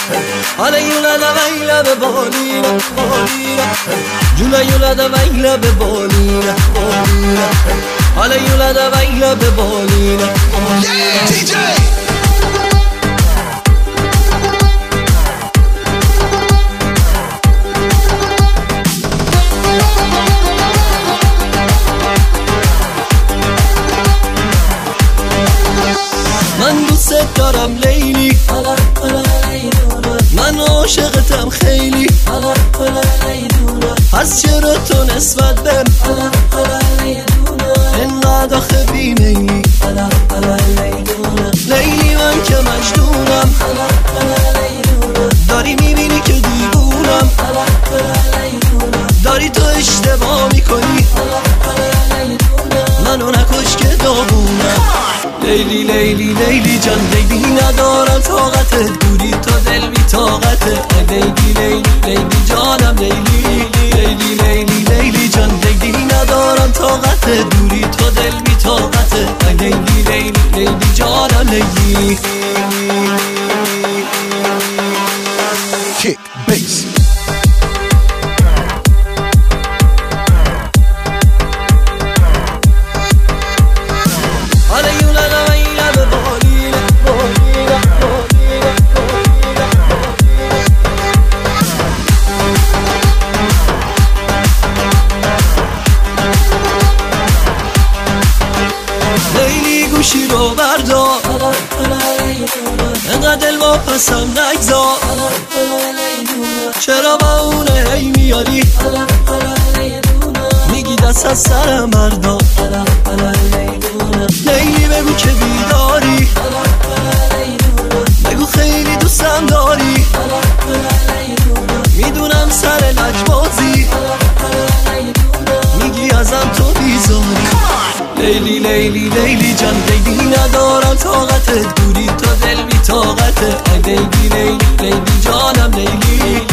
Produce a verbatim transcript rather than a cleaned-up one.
حالا یولا دا ویلا به بالینه بالینه جولا یولا دا ویلا به بالینه بالینه حالا یولا دا ویلا به بالینه بالینه من دوست دارم لیلی من عاشقتم خیلی پس چرا تو نسبت بهم اینقدر آخه بیمیلی لیلی من که مجنونم داری میبینی که دیوونم داری تو اشتباه میکنی منو نکش که داغونم لیلی لیلی لیلی جان لیلی ندارم طاقت دوری تو دل بی طاقته لیلی لیلی لیلی جانم لیلی لیلی لیلی لیلی جان لیلی ندارم طاقت دوری تو دل بی طاقته لیلی لیلی لیلی جانم لیلی Kick, bass. لیلی گوشی رو بردار انقدر دل واپسم نگذار چرا با اونه هی میاری میگی دست از سرم بردار لیلی بگو که بیداری بگو خیلی دوستم داری میدونم سر لجبازی میگی ازم تو بیزاری لیلی لیلی لیلی جان لیلی ندارم طاقت دوری تو دل بی طاقته لیلی لیلی لیلی جانم لیلی